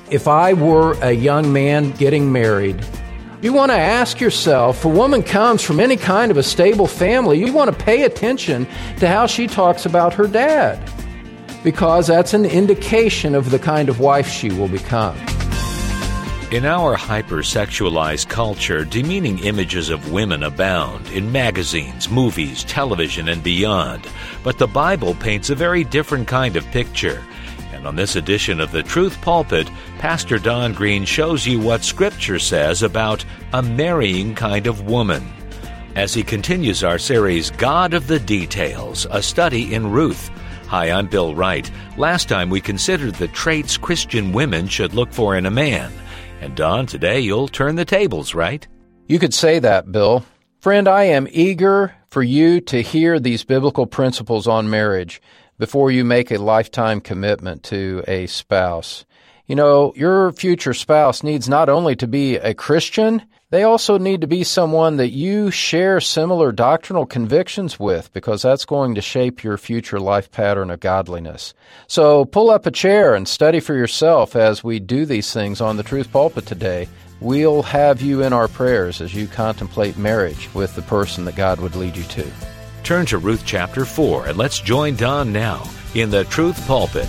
If I were a young man getting married, you want to ask yourself, if a woman comes from any kind of a stable family, you want to pay attention to how she talks about her dad, because that's an indication of the kind of wife she will become. In our hypersexualized culture, demeaning images of women abound in magazines, movies, television, and beyond. But the Bible paints a very different kind of picture. And on this edition of The Truth Pulpit, Pastor Don Green shows you what Scripture says about a marrying kind of woman. As he continues our series, God of the Details, a study in Ruth. Hi, I'm Bill Wright. Last time we considered the traits Christian women should look for in a man. And Don, today you'll turn the tables, right? You could say that, Bill. Friend, I am eager for you to hear these biblical principles on marriage before you make a lifetime commitment to a spouse. You know, your future spouse needs not only to be a Christian, they also need to be someone that you share similar doctrinal convictions with, because that's going to shape your future life pattern of godliness. So pull up a chair and study for yourself as we do these things on the Truth Pulpit today. We'll have you in our prayers as you contemplate marriage with the person that God would lead you to. Turn to Ruth chapter 4 and let's join Don now in the Truth Pulpit.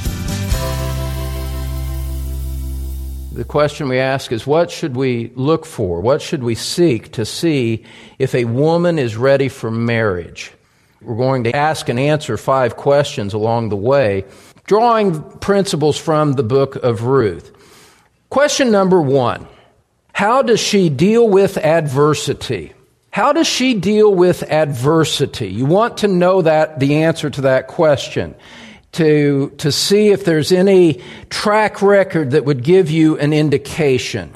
The question we ask is, what should we look for? What should we seek to see if a woman is ready for marriage? We're going to ask and answer 5 questions along the way, drawing principles from the book of Ruth. Question number 1, how does she deal with adversity? How does she deal with adversity? You want to know the answer to that question, to see if there's any track record that would give you an indication.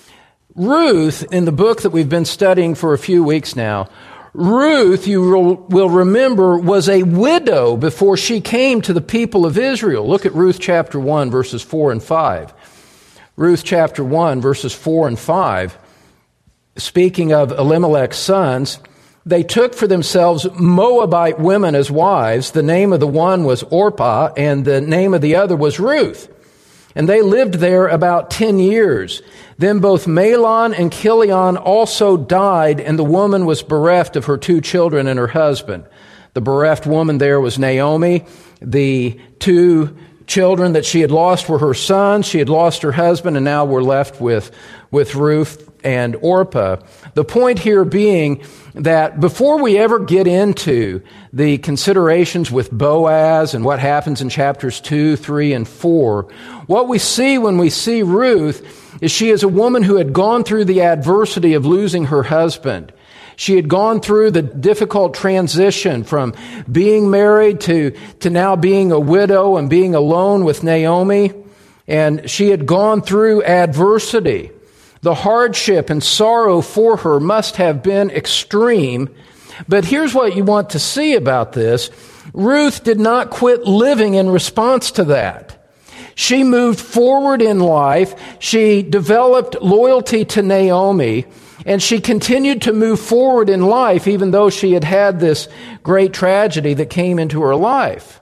Ruth, in the book that we've been studying for a few weeks now, Ruth, you will remember, was a widow before she came to the people of Israel. Look at Ruth chapter 1, verses 4 and 5. Ruth chapter 1, verses 4 and 5. Speaking of Elimelech's sons, they took for themselves Moabite women as wives. The name of the one was Orpah, and the name of the other was Ruth. And they lived there about 10 years. Then both Mahlon and Chilion also died, and the woman was bereft of her 2 children and her husband. The bereft woman there was Naomi. The 2 children that she had lost were her sons. She had lost her husband, and now we're left with Ruth and Orpah. The point here being that before we ever get into the considerations with Boaz and what happens in chapters 2, 3, and 4, what we see when we see Ruth is she is a woman who had gone through the adversity of losing her husband. She had gone through the difficult transition from being married to now being a widow and being alone with Naomi. And she had gone through adversity. The hardship and sorrow for her must have been extreme. But here's what you want to see about this. Ruth did not quit living in response to that. She moved forward in life. She developed loyalty to Naomi. And she continued to move forward in life, even though she had had this great tragedy that came into her life.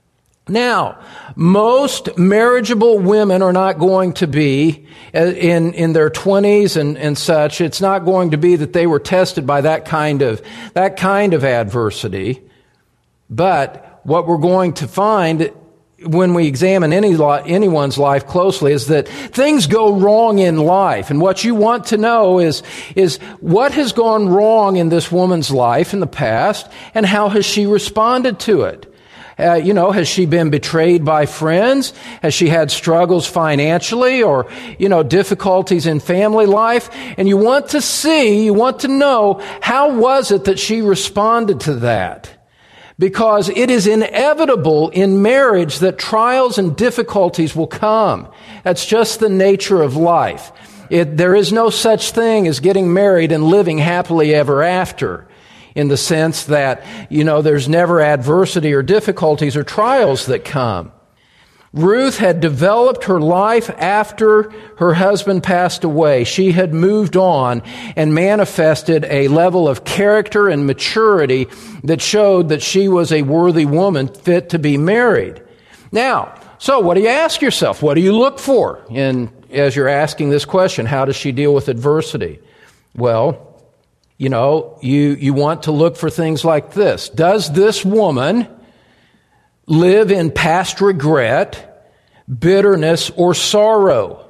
Now, most marriageable women are not going to be in their 20s and such. It's not going to be that they were tested by that kind of adversity. But what we're going to find when we examine anyone's life closely is that things go wrong in life. And what you want to know is what has gone wrong in this woman's life in the past, and how has she responded to it? Has she been betrayed by friends? Has she had struggles financially or, difficulties in family life? And you want to know, how was it that she responded to that? Because it is inevitable in marriage that trials and difficulties will come. That's just the nature of life. There is no such thing as getting married and living happily ever after, in the sense that, there's never adversity or difficulties or trials that come. Ruth had developed her life after her husband passed away. She had moved on and manifested a level of character and maturity that showed that she was a worthy woman fit to be married. Now, So what do you ask yourself? What do you look for as you're asking this question? How does she deal with adversity? Well, you want to look for things like this. Does this woman live in past regret, bitterness, or sorrow?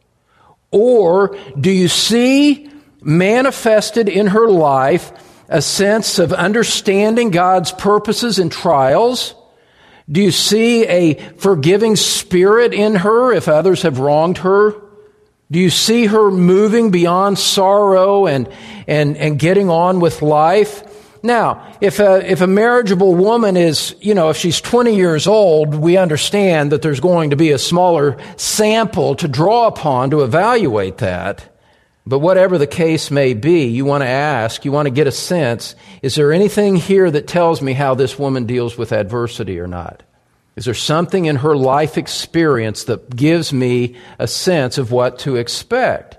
Or do you see manifested in her life a sense of understanding God's purposes in trials? Do you see a forgiving spirit in her if others have wronged her? Do you see her moving beyond sorrow and getting on with life? Now, if a marriageable woman is, if she's 20 years old, we understand that there's going to be a smaller sample to draw upon to evaluate that. But whatever the case may be, you want to get a sense, is there anything here that tells me how this woman deals with adversity or not? Is there something in her life experience that gives me a sense of what to expect?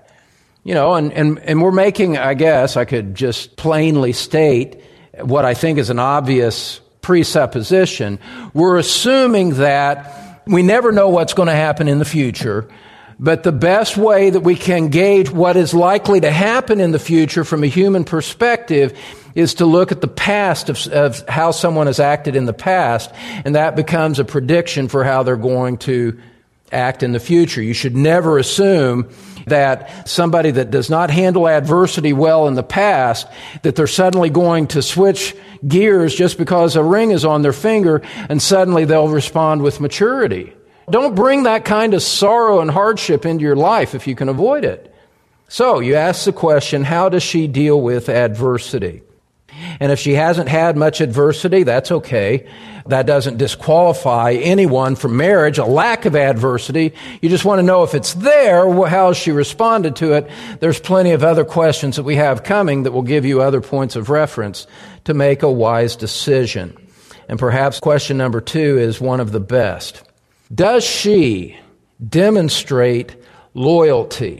And we're making, I guess, I could just plainly state what I think is an obvious presupposition. We're assuming that we never know what's going to happen in the future, but the best way that we can gauge what is likely to happen in the future from a human perspective is to look at the past of how someone has acted in the past, and that becomes a prediction for how they're going to act in the future. You should never assume that somebody that does not handle adversity well in the past, that they're suddenly going to switch gears just because a ring is on their finger and suddenly they'll respond with maturity. Don't bring that kind of sorrow and hardship into your life if you can avoid it. So you ask the question, how does she deal with adversity? And if she hasn't had much adversity, that's okay. That doesn't disqualify anyone from marriage, a lack of adversity. You just want to know if it's there, how has she responded to it? There's plenty of other questions that we have coming that will give you other points of reference to make a wise decision. And perhaps question number 2 is one of the best. Does she demonstrate loyalty?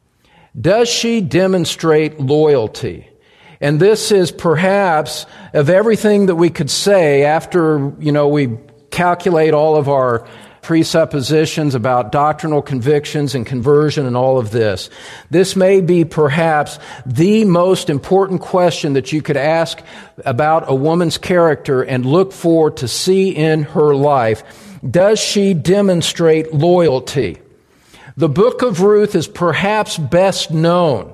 Does she demonstrate loyalty? And this is perhaps, of everything that we could say after, we calculate all of our presuppositions about doctrinal convictions and conversion and all of this. This may be perhaps the most important question that you could ask about a woman's character and look for to see in her life. Does she demonstrate loyalty? The book of Ruth is perhaps best known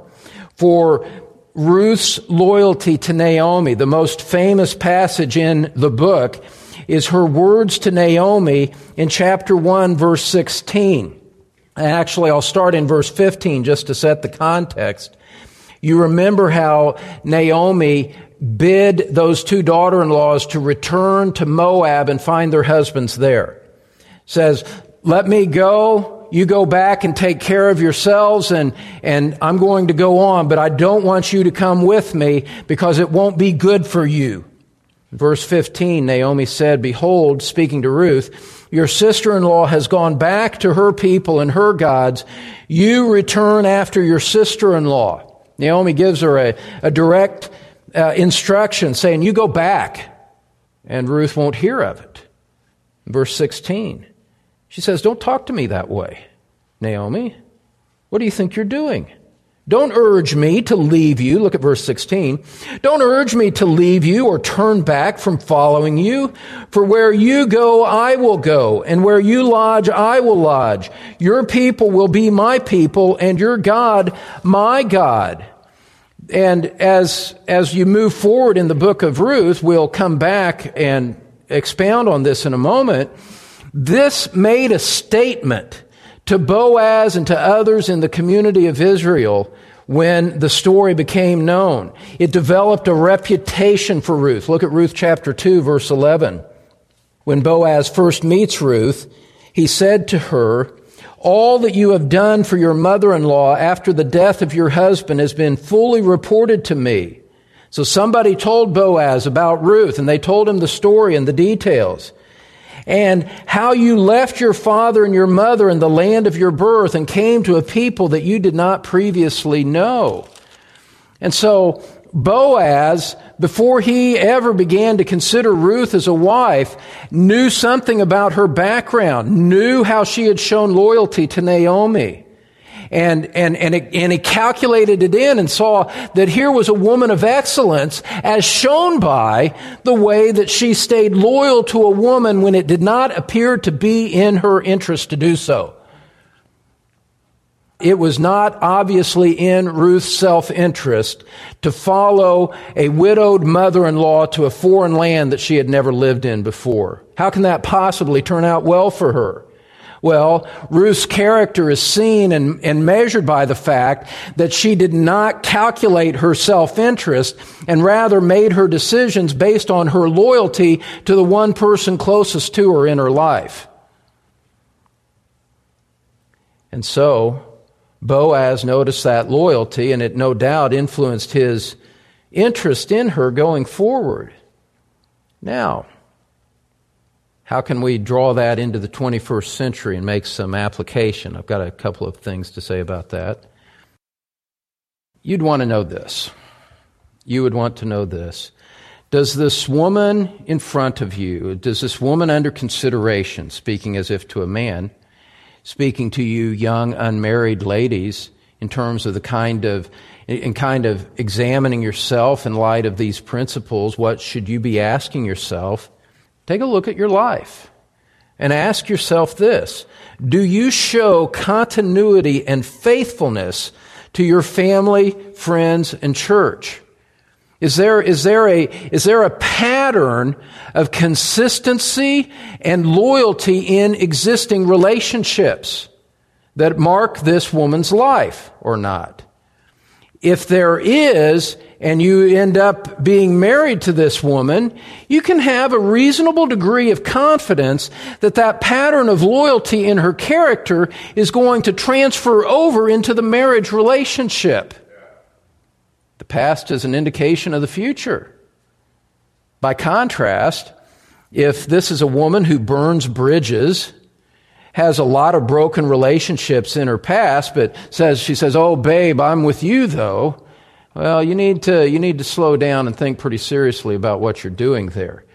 for Ruth's loyalty to Naomi. The most famous passage in the book is her words to Naomi in chapter 1, verse 16. Actually, I'll start in verse 15 just to set the context. You remember how Naomi bid those 2 daughter-in-laws to return to Moab and find their husbands there. Says, let me go. You go back and take care of yourselves, and I'm going to go on, but I don't want you to come with me because it won't be good for you. Verse 15, Naomi said, behold, speaking to Ruth, your sister-in-law has gone back to her people and her gods. You return after your sister-in-law. Naomi gives her a direct instruction saying, you go back. And Ruth won't hear of it. Verse 16. She says, don't talk to me that way, Naomi. What do you think you're doing? Don't urge me to leave you. Look at verse 16. Don't urge me to leave you or turn back from following you. For where you go, I will go, and where you lodge, I will lodge. Your people will be my people, and your God, my God. And as you move forward in the book of Ruth, we'll come back and expound on this in a moment. This made a statement to Boaz and to others in the community of Israel when the story became known. It developed a reputation for Ruth. Look at Ruth chapter 2, verse 11. When Boaz first meets Ruth, he said to her, all that you have done for your mother-in-law after the death of your husband has been fully reported to me. So somebody told Boaz about Ruth, and they told him the story and the details. And how you left your father and your mother in the land of your birth and came to a people that you did not previously know. And so Boaz, before he ever began to consider Ruth as a wife, knew something about her background, knew how she had shown loyalty to Naomi. And he calculated it in and saw that here was a woman of excellence, as shown by the way that she stayed loyal to a woman when it did not appear to be in her interest to do so. It was not obviously in Ruth's self-interest to follow a widowed mother-in-law to a foreign land that she had never lived in before. How can that possibly turn out well for her? Well, Ruth's character is seen and measured by the fact that she did not calculate her self-interest and rather made her decisions based on her loyalty to the one person closest to her in her life. And so, Boaz noticed that loyalty, and it no doubt influenced his interest in her going forward. Now, how can we draw that into the 21st century and make some application? I've got a couple of things to say about that. You'd want to know this. You would want to know this. Does this woman in front of you, does this woman under consideration, speaking as if to a man, speaking to you young unmarried ladies in terms of the kind of examining yourself in light of these principles, what should you be asking yourself? Take a look at your life and ask yourself this: do you show continuity and faithfulness to your family, friends, and church? Is there a pattern of consistency and loyalty in existing relationships that mark this woman's life or not? If there is, and you end up being married to this woman, you can have a reasonable degree of confidence that that pattern of loyalty in her character is going to transfer over into the marriage relationship. The past is an indication of the future. By contrast, if this is a woman who burns bridges, has a lot of broken relationships in her past, but she says, "Oh, babe, I'm with you though," well, you need to slow down and think pretty seriously about what you're doing there,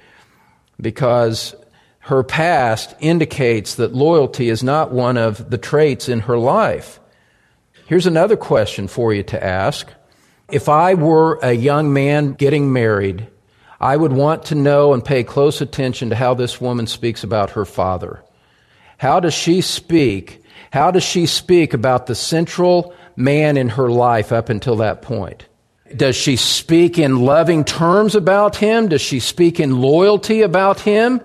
because her past indicates that loyalty is not one of the traits in her life. Here's another question for you to ask. If I were a young man getting married, I would want to know and pay close attention to how this woman speaks about her father. How does she speak? How does she speak about the central man in her life up until that point? Does she speak in loving terms about him? Does she speak in loyalty about him?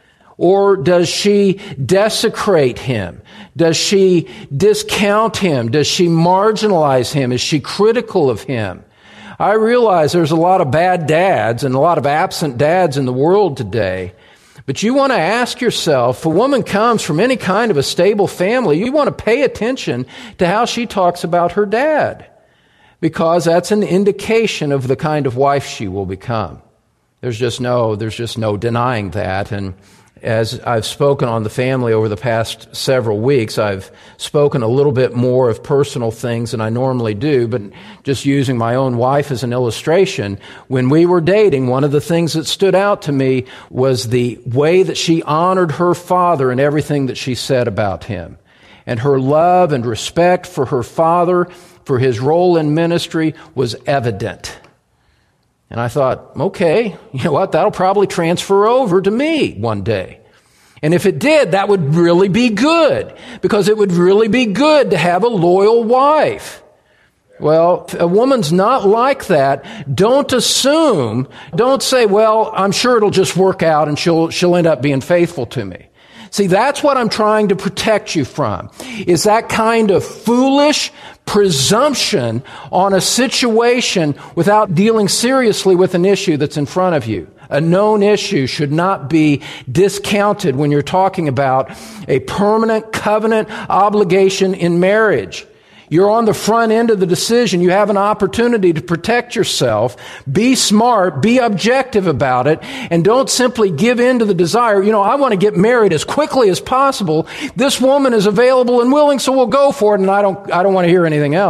Or does she desecrate him? Does she discount him? Does she marginalize him? Is she critical of him? I realize there's a lot of bad dads and a lot of absent dads in the world today. But you want to ask yourself, if a woman comes from any kind of a stable family, you want to pay attention to how she talks about her dad, because that's an indication of the kind of wife she will become. There's just no denying that. And as I've spoken on the family over the past several weeks, I've spoken a little bit more of personal things than I normally do, but just using my own wife as an illustration, when we were dating, one of the things that stood out to me was the way that she honored her father and everything that she said about him. And her love and respect for her father, for his role in ministry, was evident. And I thought, okay, you know what, that'll probably transfer over to me one day. And if it did, that would really be good, because it would really be good to have a loyal wife. Well, if a woman's not like that, don't assume, don't say, well, I'm sure it'll just work out and she'll end up being faithful to me. See, that's what I'm trying to protect you from, is that kind of foolish presumption on a situation without dealing seriously with an issue that's in front of you. A known issue should not be discounted when you're talking about a permanent covenant obligation in marriage. You're on the front end of the decision. You have an opportunity to protect yourself. Be smart, be objective about it, and don't simply give in to the desire, I want to get married as quickly as possible. This woman is available and willing, so we'll go for it, and I don't want to hear anything else.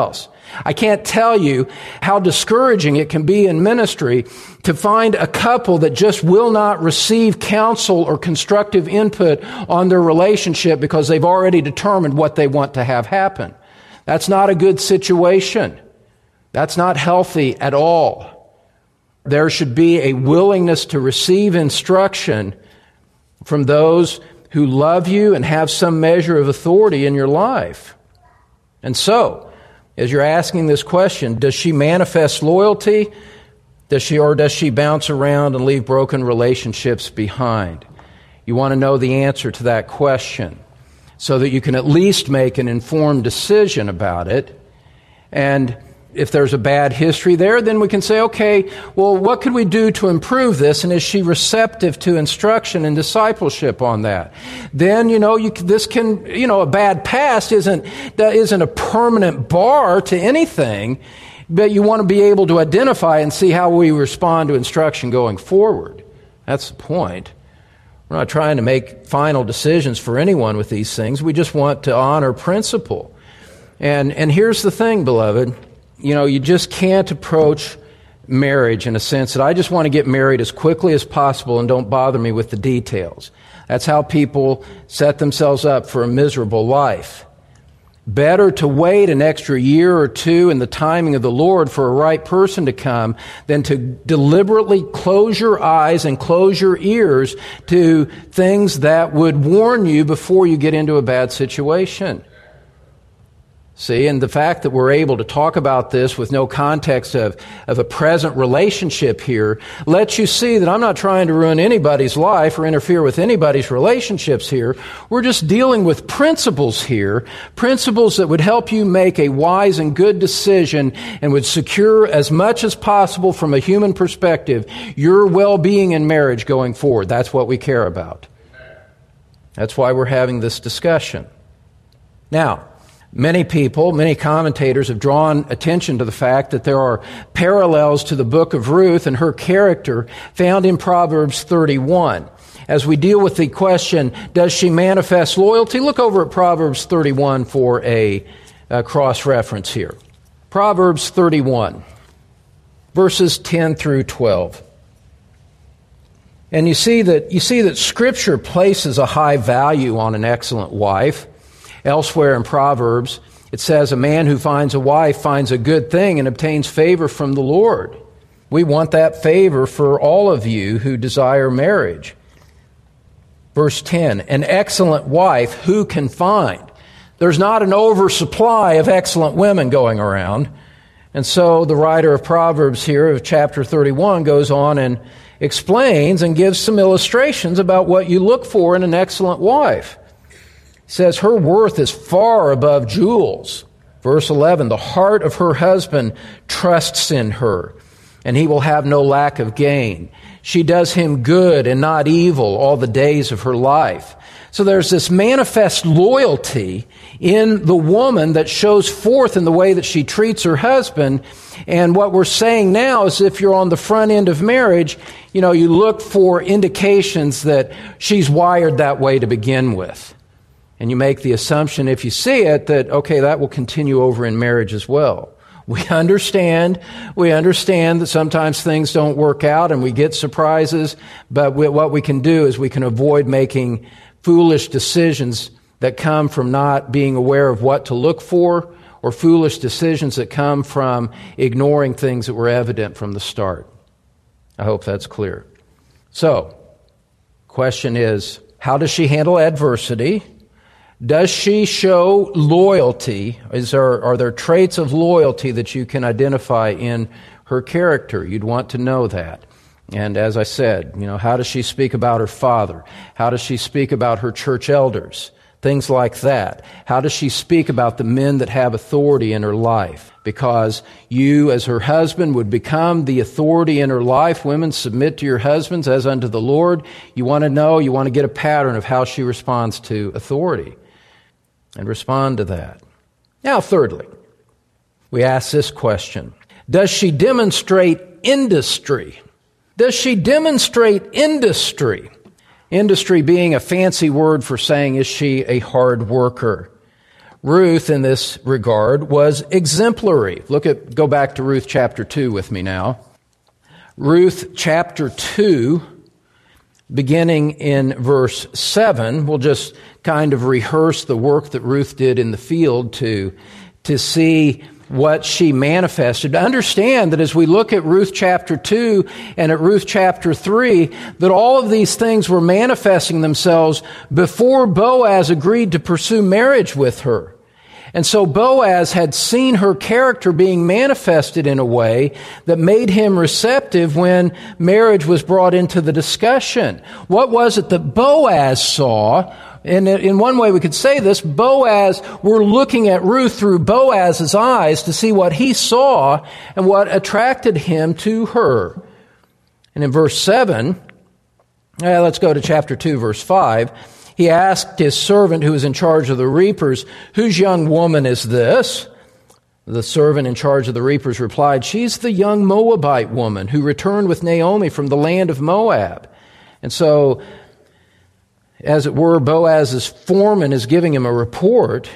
I can't tell you how discouraging it can be in ministry to find a couple that just will not receive counsel or constructive input on their relationship because they've already determined what they want to have happen. That's not a good situation. That's not healthy at all. There should be a willingness to receive instruction from those who love you and have some measure of authority in your life. And so, as you're asking this question, does she manifest loyalty? Does she bounce around and leave broken relationships behind? You want to know the answer to that question so that you can at least make an informed decision about it. And if there's a bad history there, then we can say, okay, well, what could we do to improve this? And is she receptive to instruction and discipleship on that? Then, a bad past isn't a permanent bar to anything, but you want to be able to identify and see how we respond to instruction going forward. That's the point. We're not trying to make final decisions for anyone with these things. We just want to honor principle. And here's the thing, beloved. You just can't approach marriage in a sense that I just want to get married as quickly as possible and don't bother me with the details. That's how people set themselves up for a miserable life. Better to wait an extra year or two in the timing of the Lord for a right person to come than to deliberately close your eyes and close your ears to things that would warn you before you get into a bad situation. See, and the fact that we're able to talk about this with no context of a present relationship here lets you see that I'm not trying to ruin anybody's life or interfere with anybody's relationships here. We're just dealing with principles here, principles that would help you make a wise and good decision and would secure as much as possible from a human perspective your well-being in marriage going forward. That's what we care about. That's why we're having this discussion. Now, many commentators have drawn attention to the fact that there are parallels to the book of Ruth and her character found in Proverbs 31. As we deal with the question, does she manifest loyalty? Look over at Proverbs 31 for a cross-reference here. Proverbs 31, verses 10 through 12. And you see that Scripture places a high value on an excellent wife. Elsewhere in Proverbs, it says, a man who finds a wife finds a good thing and obtains favor from the Lord. We want that favor for all of you who desire marriage. Verse 10, an excellent wife who can find? There's not an oversupply of excellent women going around. And so the writer of Proverbs here of chapter 31 goes on and explains and gives some illustrations about what you look for in an excellent wife. He says her worth is far above jewels. Verse 11, the heart of her husband trusts in her, and he will have no lack of gain. She does him good and not evil all the days of her life. So there's this manifest loyalty in the woman that shows forth in the way that she treats her husband. And what we're saying now is if you're on the front end of marriage, you look for indications that she's wired that way to begin with. And you make the assumption, if you see it, that, okay, that will continue over in marriage as well. We understand that sometimes things don't work out and we get surprises, but what we can do is we can avoid making foolish decisions that come from not being aware of what to look for, or foolish decisions that come from ignoring things that were evident from the start. I hope that's clear. So, question is, how does she handle adversity? Does she show loyalty? Are there traits of loyalty that you can identify in her character? You'd want to know that. And as I said, how does she speak about her father? How does she speak about her church elders? Things like that. How does she speak about the men that have authority in her life? Because you, as her husband, would become the authority in her life. Women, submit to your husbands as unto the Lord. You want to get a pattern of how she responds to authority. And respond to that. Now, thirdly, we ask this question. Does she demonstrate industry? Does she demonstrate industry? Industry being a fancy word for saying, is she a hard worker? Ruth, in this regard, was exemplary. Go back to Ruth chapter 2 with me now. Ruth chapter 2, beginning in verse 7, we'll just kind of rehearse the work that Ruth did in the field to see what she manifested. Understand that as we look at Ruth chapter 2 and at Ruth chapter 3, that all of these things were manifesting themselves before Boaz agreed to pursue marriage with her. And so Boaz had seen her character being manifested in a way that made him receptive when marriage was brought into the discussion. What was it that Boaz saw? And in one way we could say this, we're looking at Ruth through Boaz's eyes to see what he saw and what attracted him to her. And in verse 7, let's go to chapter 2, verse 5. He asked his servant who was in charge of the reapers, "Whose young woman is this?" The servant in charge of the reapers replied, "She's the young Moabite woman who returned with Naomi from the land of Moab." And so, as it were, Boaz's foreman is giving him a report.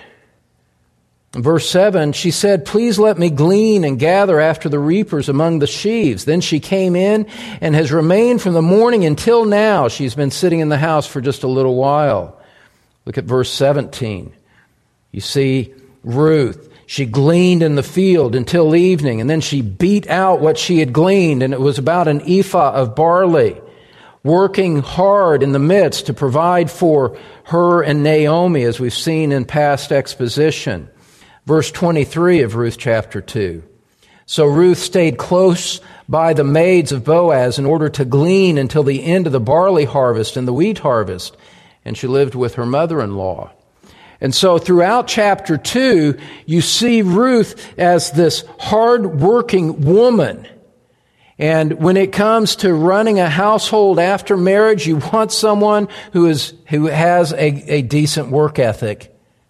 In verse 7, she said, "Please let me glean and gather after the reapers among the sheaves." Then she came in and has remained from the morning until now. She's been sitting in the house for just a little while. Look at verse 17. You see Ruth. She gleaned in the field until evening, and then she beat out what she had gleaned, and it was about an ephah of barley, working hard in the midst to provide for her and Naomi, as we've seen in past exposition. Verse 23 of Ruth chapter 2. So Ruth stayed close by the maids of Boaz in order to glean until the end of the barley harvest and the wheat harvest, and she lived with her mother-in-law. And so throughout chapter 2, you see Ruth as this hard-working woman. And when it comes to running a household after marriage, you want someone who has a decent work ethic.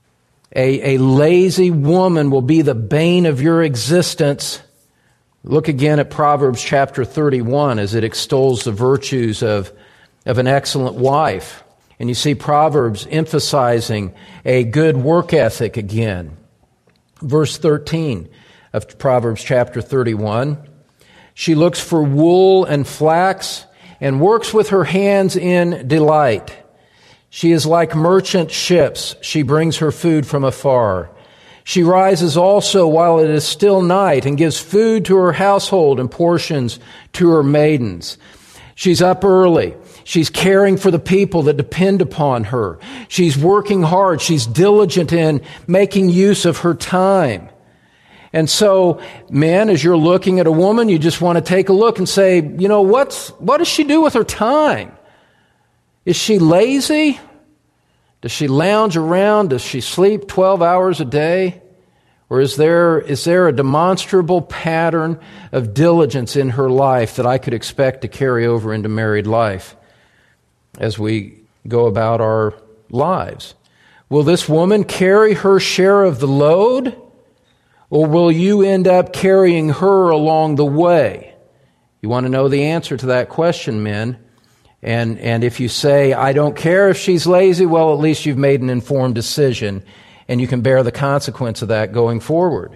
A lazy woman will be the bane of your existence. Look again at Proverbs chapter 31 as it extols the virtues of an excellent wife. And you see Proverbs emphasizing a good work ethic again. Verse 13 of Proverbs chapter 31. She looks for wool and flax and works with her hands in delight. She is like merchant ships. She brings her food from afar. She rises also while it is still night and gives food to her household and portions to her maidens. She's up early. She's caring for the people that depend upon her. She's working hard. She's diligent in making use of her time. And so, men, as you're looking at a woman, you just want to take a look and say, what does she do with her time? Is she lazy? Does she lounge around? Does she sleep 12 hours a day? Or is there a demonstrable pattern of diligence in her life that I could expect to carry over into married life as we go about our lives? Will this woman carry her share of the load? Or will you end up carrying her along the way? You want to know the answer to that question, men. And if you say, I don't care if she's lazy, well, at least you've made an informed decision, and you can bear the consequence of that going forward.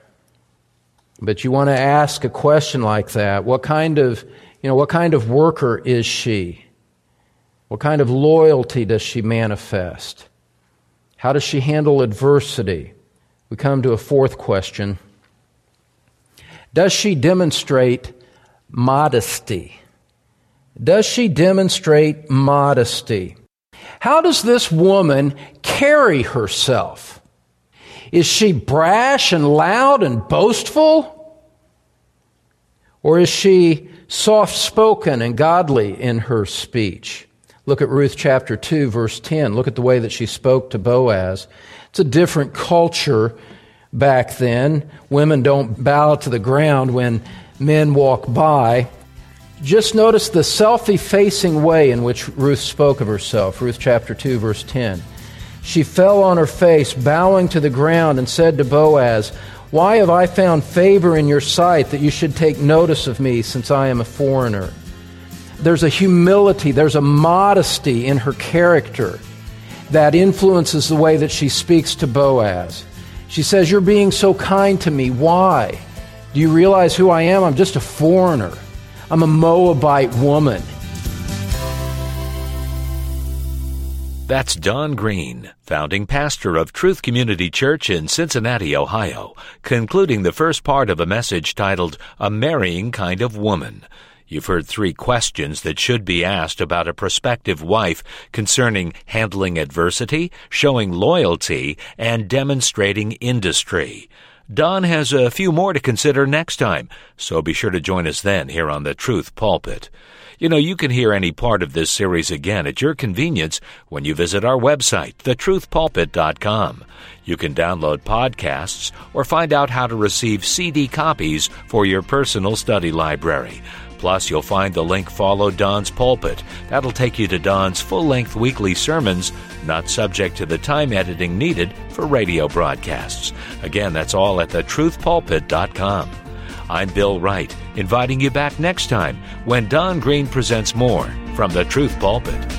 But you want to ask a question like that. What kind of worker is she? What kind of loyalty does she manifest? How does she handle adversity? We come to a fourth question. Does she demonstrate modesty? Does she demonstrate modesty? How does this woman carry herself? Is she brash and loud and boastful? Or is she soft-spoken and godly in her speech? Look at Ruth chapter 2, verse 10. Look at the way that she spoke to Boaz. It's a different culture back then. Women don't bow to the ground when men walk by. Just notice the self-effacing way in which Ruth spoke of herself. Ruth chapter 2, verse 10. She fell on her face, bowing to the ground, and said to Boaz, "Why have I found favor in your sight that you should take notice of me, since I am a foreigner?" There's a humility, there's a modesty in her character. that influences the way that she speaks to Boaz. She says, "You're being so kind to me. Why? Do you realize who I am? I'm just a foreigner. I'm a Moabite woman." That's Don Green, founding pastor of Truth Community Church in Cincinnati, Ohio, concluding the first part of a message titled, "A Marrying Kind of Woman." You've heard 3 questions that should be asked about a prospective wife concerning handling adversity, showing loyalty, and demonstrating industry. Don has a few more to consider next time, so be sure to join us then here on the Truth Pulpit. You know, you can hear any part of this series again at your convenience when you visit our website, thetruthpulpit.com. You can download podcasts or find out how to receive CD copies for your personal study library. Plus, you'll find the link Follow Don's Pulpit. That'll take you to Don's full-length weekly sermons, not subject to the time editing needed for radio broadcasts. Again, that's all at thetruthpulpit.com. I'm Bill Wright, inviting you back next time when Don Green presents more from the Truth Pulpit.